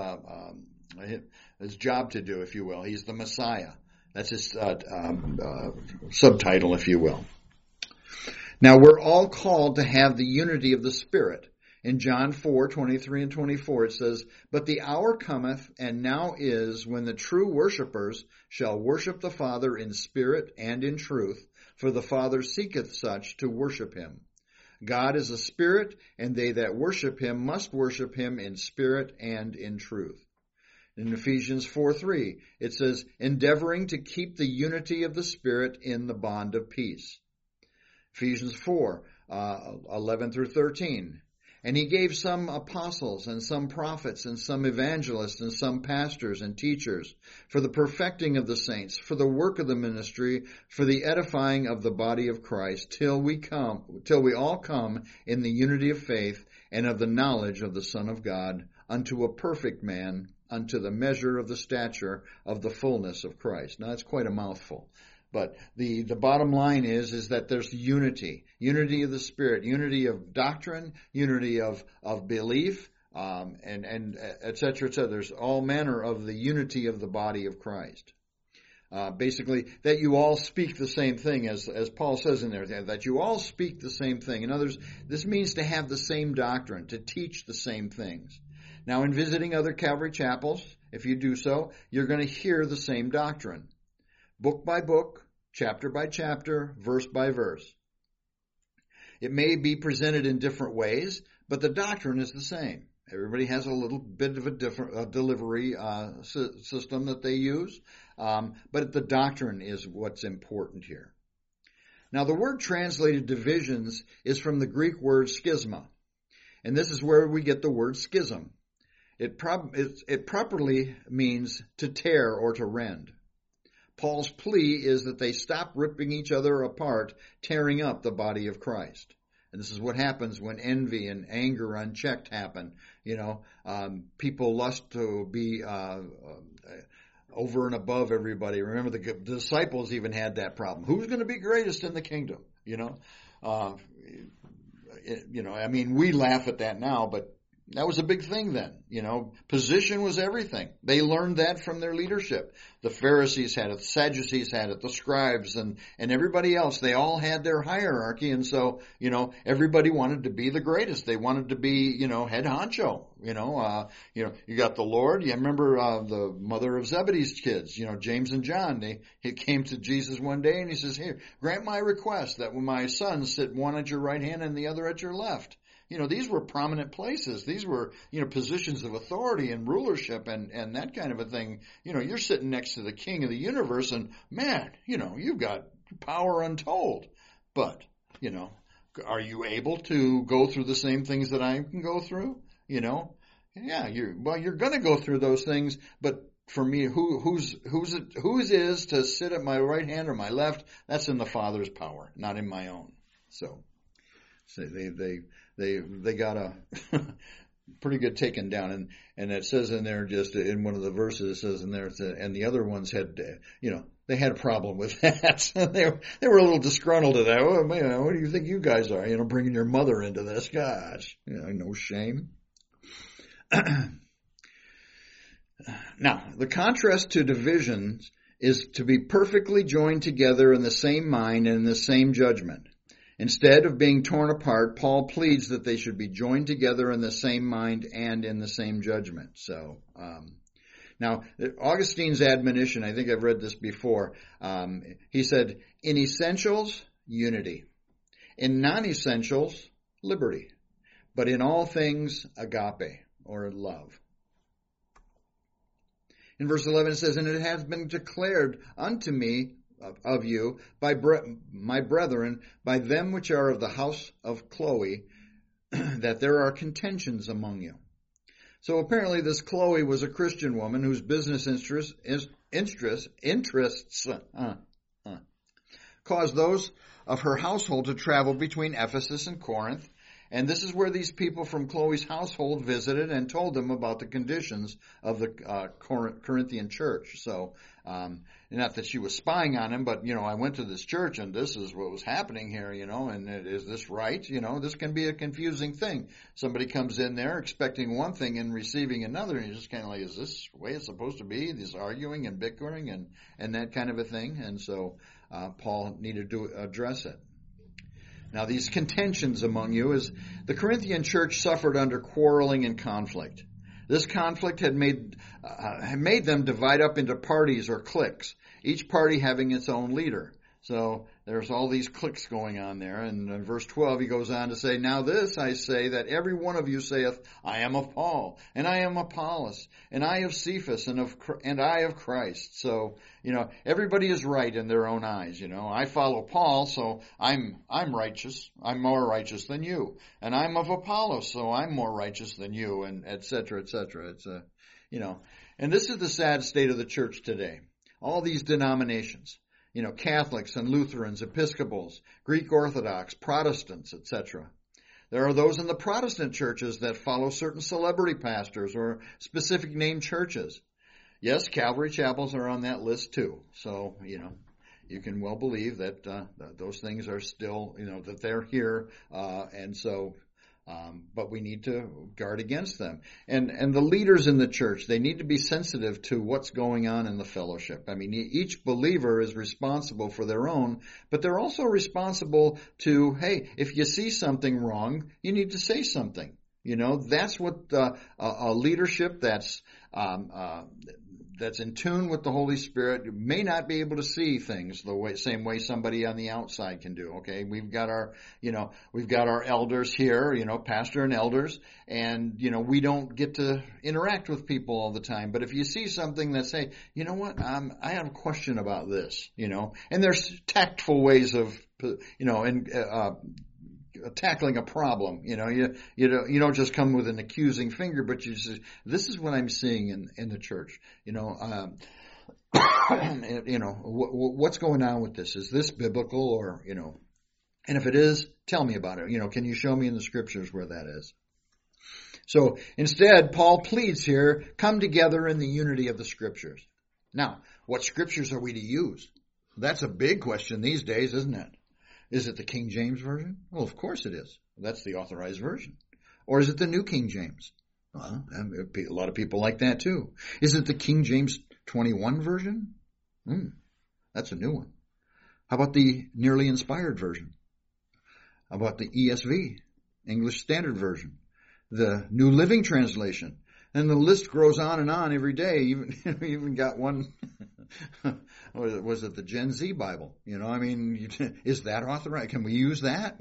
job to do, if you will. He's the Messiah. That's his subtitle, if you will. Now, we're all called to have the unity of the Spirit. In John 4:23 and 24, it says, "But the hour cometh, and now is, when the true worshipers shall worship the Father in spirit and in truth, for the Father seeketh such to worship him. God is a spirit, and they that worship him must worship him in spirit and in truth." In Ephesians 4:3, it says, "Endeavoring to keep the unity of the Spirit in the bond of peace." Ephesians 4:11 through 13. "And he gave some apostles, and some prophets, and some evangelists, and some pastors and teachers, for the perfecting of the saints, for the work of the ministry, for the edifying of the body of Christ, till we all come in the unity of faith and of the knowledge of the Son of God, unto a perfect man, unto the measure of the stature of the fullness of Christ. Now, that's quite a mouthful. But the bottom line is that there's unity of the Spirit, unity of doctrine, unity of belief, and et cetera, et cetera. There's all manner of the unity of the body of Christ. Basically, that you all speak the same thing, as Paul says in there, that you all speak the same thing. In others, this means to have the same doctrine, to teach the same things. Now, in visiting other Calvary chapels, if you do so, you're going to hear the same doctrine. Book by book, chapter by chapter, verse by verse. It may be presented in different ways, but the doctrine is the same. Everybody has a little bit of a different delivery system that they use, but the doctrine is what's important here. Now, the word translated divisions is from the Greek word schisma, and this is where we get the word schism. It properly means to tear or to rend. Paul's plea is that they stop ripping each other apart, tearing up the body of Christ. And this is what happens when envy and anger unchecked happen. People lust to be over and above everybody. Remember, the disciples even had that problem. Who's going to be greatest in the kingdom? We laugh at that now, but that was a big thing then. Position was everything. They learned that from their leadership. The Pharisees had it, the Sadducees had it, the scribes and everybody else. They all had their hierarchy, and so, everybody wanted to be the greatest. They wanted to be, head honcho. You got the Lord. You remember the mother of Zebedee's kids, James and John. He came to Jesus one day and he says, "Here, grant my request that when my sons sit one at your right hand and the other at your left." These were prominent places. These were, positions of authority and rulership and that kind of a thing. You're sitting next to the king of the universe and, man, you've got power untold. But, are you able to go through the same things that I can go through? Yeah, you're going to go through those things, but for me, whose it is to sit at my right hand or my left, that's in the Father's power, not in my own. So they got a pretty good taken down, and it says in there, just in one of the verses, it says in there, and the other ones had, they had a problem with that. they were a little disgruntled at that. Oh man, what do you think you guys are? Bringing your mother into this? Gosh, no shame. Now, the contrast to divisions is to be perfectly joined together in the same mind and in the same judgment. Instead of being torn apart, Paul pleads that they should be joined together in the same mind and in the same judgment. So, now, Augustine's admonition, I think I've read this before, he said, in essentials, unity. In non-essentials, liberty. But in all things, agape, or love. In verse 11 it says, and it has been declared unto me of you by my brethren, by them which are of the house of Chloe, that there are contentions among you. So apparently this Chloe was a Christian woman whose business interests caused those of her household to travel between Ephesus and Corinth. And this is where these people from Chloe's household visited and told them about the conditions of the Corinthian church. So, not that she was spying on him, but, I went to this church and this is what was happening here, and is this right? This can be a confusing thing. Somebody comes in there expecting one thing and receiving another, and you're just kind of like, is this the way it's supposed to be? This arguing and bickering and that kind of a thing. And so, Paul needed to address it. Now, these contentions among you, is the Corinthian church suffered under quarreling and conflict. This conflict had made them divide up into parties or cliques, each party having its own leader. So there's all these cliques going on there. And in verse 12, he goes on to say, now this I say, that every one of you saith, I am of Paul, and I am Apollos, and I of Cephas, and I of Christ. So, everybody is right in their own eyes. I follow Paul, so I'm righteous. I'm more righteous than you. And I'm of Apollos, so I'm more righteous than you, and et cetera, et cetera. It's and this is the sad state of the church today. All these denominations. Catholics and Lutherans, Episcopals, Greek Orthodox, Protestants, etc. There are those in the Protestant churches that follow certain celebrity pastors or specific name churches. Yes, Calvary chapels are on that list too. So, you can well believe that those things are still, that they're here. But we need to guard against them. And the leaders in the church, they need to be sensitive to what's going on in the fellowship. I mean, each believer is responsible for their own, but they're also responsible to, hey, if you see something wrong, you need to say something. That's what a leadership that's in tune with the Holy Spirit may not be able to see things the same way somebody on the outside can do. Okay, we've got our elders here, pastor and elders, and we don't get to interact with people all the time. But if you see something that say, you know what, I have a question about this, and there's tactful ways of, tackling a problem. You don't just come with an accusing finger, but you say, this is what I'm seeing in the church. What's going on with this? Is this biblical or, and if it is, tell me about it. Can you show me in the scriptures where that is? So instead, Paul pleads here, come together in the unity of the scriptures. Now, what scriptures are we to use? That's a big question these days, isn't it? Is it the King James Version? Well, of course it is. That's the authorized version. Or is it the New King James? Well, a lot of people like that too. Is it the King James 21 version? That's a new one. How about the nearly inspired version? How about the ESV, English Standard Version? The New Living Translation? And the list grows on and on every day. Even got one. Was it the Gen Z Bible? Is that authorized? Can we use that?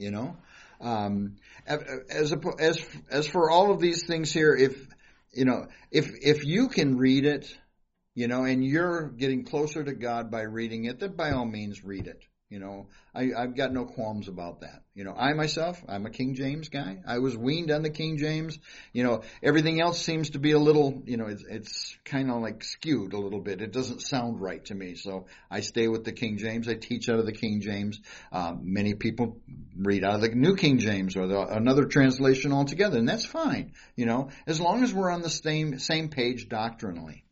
As for all of these things here, if you can read it, and you're getting closer to God by reading it, then by all means read it. I've got no qualms about that. I myself, I'm a King James guy. I was weaned on the King James. Everything else seems to be a little, it's kind of like skewed a little bit. It doesn't sound right to me. So I stay with the King James. I teach out of the King James. Many people read out of the New King James or another translation altogether, and that's fine. As long as we're on the same page doctrinally.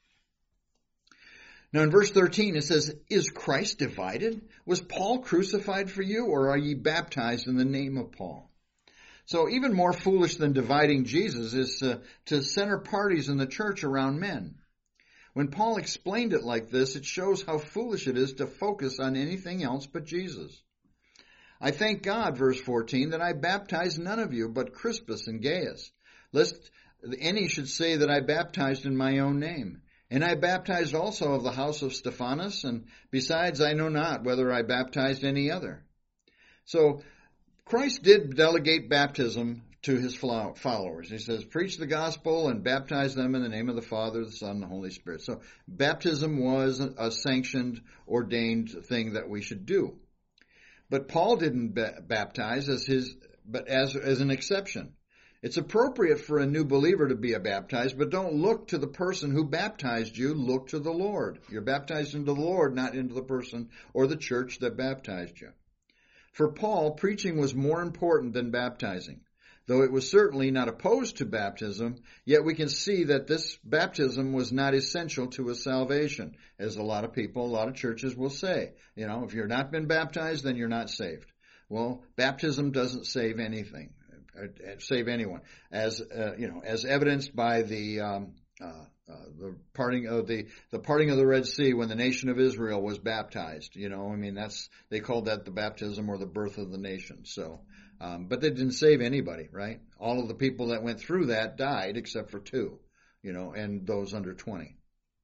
Now in verse 13 it says, is Christ divided? Was Paul crucified for you, or are ye baptized in the name of Paul? So even more foolish than dividing Jesus is to center parties in the church around men. When Paul explained it like this, it shows how foolish it is to focus on anything else but Jesus. I thank God, verse 14, that I baptized none of you but Crispus and Gaius, lest any should say that I baptized in my own name. And I baptized also of the house of Stephanas, and besides I know not whether I baptized any other. So Christ did delegate baptism to his followers. He says, preach the gospel and baptize them in the name of the Father, the Son, and the Holy Spirit. So baptism was a sanctioned, ordained thing that we should do. But Paul didn't baptize as an exception. It's appropriate for a new believer to be baptized, but don't look to the person who baptized you. Look to the Lord. You're baptized into the Lord, not into the person or the church that baptized you. For Paul, preaching was more important than baptizing. Though it was certainly not opposed to baptism, yet we can see that this baptism was not essential to his salvation, as a lot of churches will say. If you're not been baptized, then you're not saved. Well, baptism doesn't save anything. Save anyone, as evidenced by the parting of the Red Sea when the nation of Israel was baptized. They called that the baptism or the birth of the nation. So, but they didn't save anybody, right? All of the people that went through that died except for 2, and those under 20.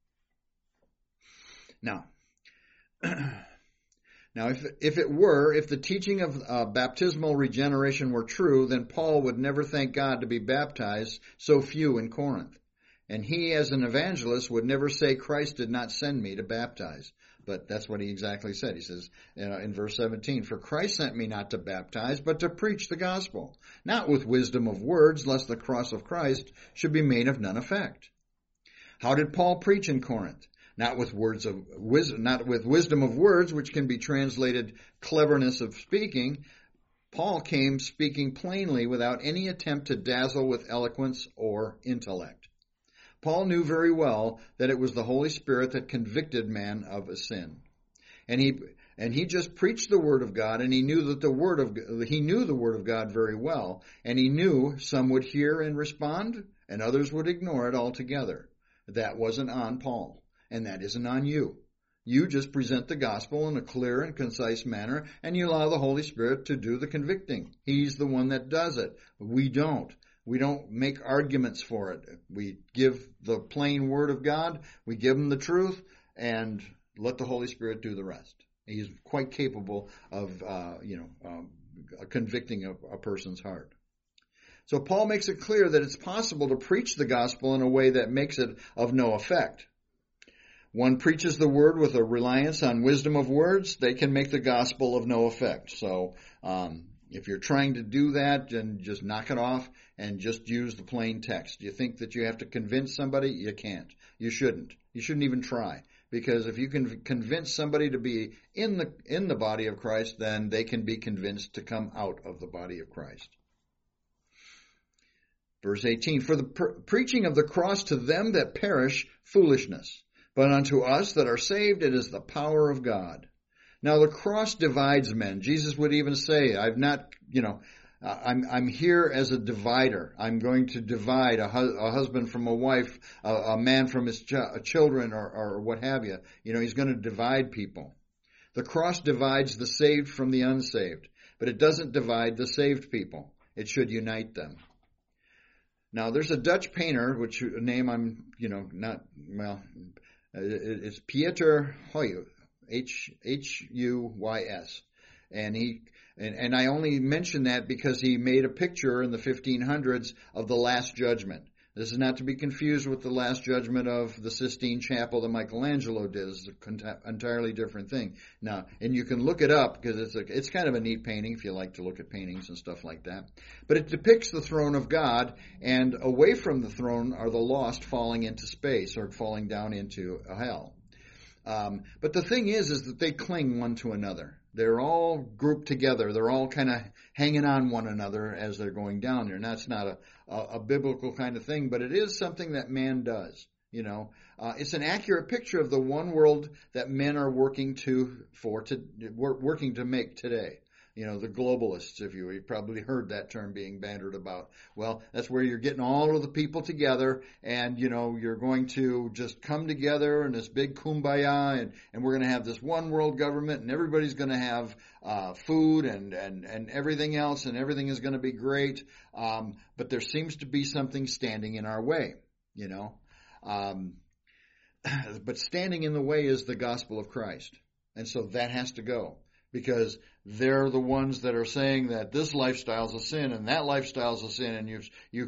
Now. Now, if the teaching of baptismal regeneration were true, then Paul would never thank God to be baptized so few in Corinth. And he, as an evangelist, would never say, Christ did not send me to baptize. But that's what he exactly said. He says in verse 17, for Christ sent me not to baptize, but to preach the gospel, not with wisdom of words, lest the cross of Christ should be made of none effect. How did Paul preach in Corinth? Not with wisdom of words, which can be translated cleverness of speaking, Paul came speaking plainly without any attempt to dazzle with eloquence or intellect. Paul knew very well that it was the Holy Spirit that convicted man of a sin. And he just preached the Word of God, and he knew the Word of God very well, and he knew some would hear and respond, and others would ignore it altogether. That wasn't on Paul, and that isn't on you. You just present the gospel in a clear and concise manner, and you allow the Holy Spirit to do the convicting. He's the one that does it. We don't. We don't make arguments for it. We give the plain Word of God, we give him the truth, and let the Holy Spirit do the rest. He's quite capable of, convicting a person's heart. So Paul makes it clear that it's possible to preach the gospel in a way that makes it of no effect. One preaches the word with a reliance on wisdom of words, they can make the gospel of no effect. So if you're trying to do that, then just knock it off and just use the plain text. You think that you have to convince somebody? You can't. You shouldn't. You shouldn't even try. Because if you can convince somebody to be in the body of Christ, then they can be convinced to come out of the body of Christ. Verse 18, for the preaching of the cross to them that perish, foolishness. But unto us that are saved, it is the power of God. Now the cross divides men. Jesus would even say, I'm here as a divider. I'm going to divide a husband from a wife, a man from his children, or what have you. He's going to divide people. The cross divides the saved from the unsaved, but it doesn't divide the saved people. It should unite them. Now, there's a Dutch painter, which a name it's Pieter Huys, Huys, and I only mention that because he made a picture in the 1500s of the Last Judgment. This is not to be confused with the Last Judgment of the Sistine Chapel that Michelangelo did. It's an entirely different thing. Now, and you can look it up because it's kind of a neat painting if you like to look at paintings and stuff like that. But it depicts the throne of God, and away from the throne are the lost falling into space or falling down into hell. But the thing is that they cling one to another. They're all grouped together. They're all kind of hanging on one another as they're going down there. And that's not a biblical kind of thing, but it is something that man does. It's an accurate picture of the one world that men are working to make today. The globalists, if you probably heard that term being bandied about. Well, that's where you're getting all of the people together and, you're going to just come together in this big kumbaya and we're going to have this one world government and everybody's going to have food and everything else and everything is going to be great. But there seems to be something standing in our way, But standing in the way is the gospel of Christ. And so that has to go. Because they're the ones that are saying that this lifestyle's a sin and that lifestyle's a sin, and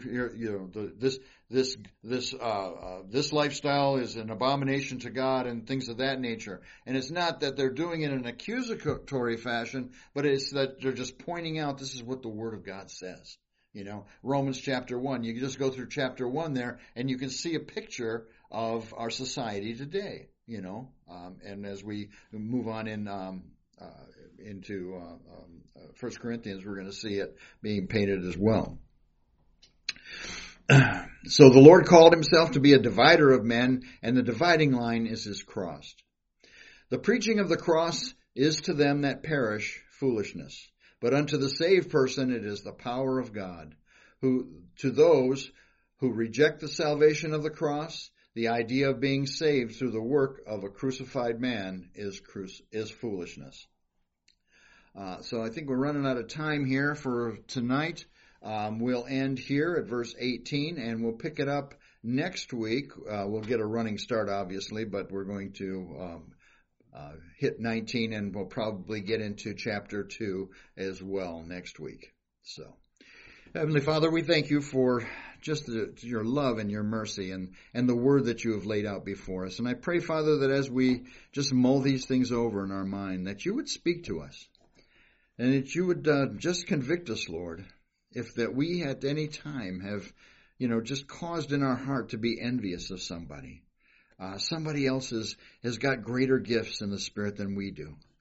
this lifestyle is an abomination to God and things of that nature. And it's not that they're doing it in an accusatory fashion, but it's that they're just pointing out this is what the Word of God says. Romans chapter 1. You can just go through chapter 1 there, and you can see a picture of our society today. And as we move on into 1 Corinthians, we're going to see it being painted as well. So the Lord called himself to be a divider of men, and the dividing line is his cross. The preaching of the cross is to them that perish foolishness, but unto the saved person it is the power of God. To those who reject the salvation of the cross, the idea of being saved through the work of a crucified man is foolishness. So I think we're running out of time here for tonight. We'll end here at verse 18, and we'll pick it up next week. We'll get a running start, obviously, but we're going to hit 19, and we'll probably get into chapter 2 as well next week. So, Heavenly Father, we thank you for just your love and your mercy and the word that you have laid out before us. And I pray, Father, that as we just mull these things over in our mind, that you would speak to us and that you would just convict us, Lord, if that we at any time have, just caused in our heart to be envious of somebody. Somebody else has got greater gifts in the Spirit than we do.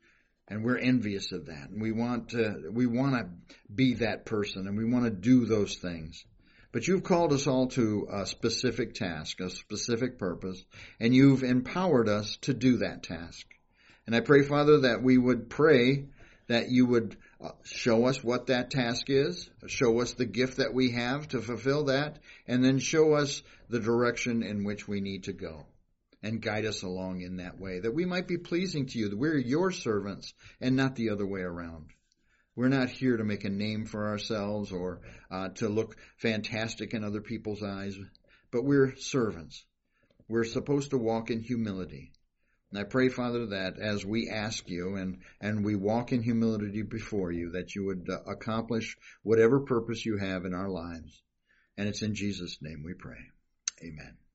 And we're envious of that. And we want to be that person, and we want to do those things. But you've called us all to a specific task, a specific purpose, and you've empowered us to do that task. And I pray, Father, that we would pray that you would show us what that task is, show us the gift that we have to fulfill that, and then show us the direction in which we need to go, and guide us along in that way, that we might be pleasing to you, that we're your servants and not the other way around. We're not here to make a name for ourselves or to look fantastic in other people's eyes, but we're servants. We're supposed to walk in humility. And I pray, Father, that as we ask you and we walk in humility before you, that you would accomplish whatever purpose you have in our lives. And it's in Jesus' name we pray. Amen.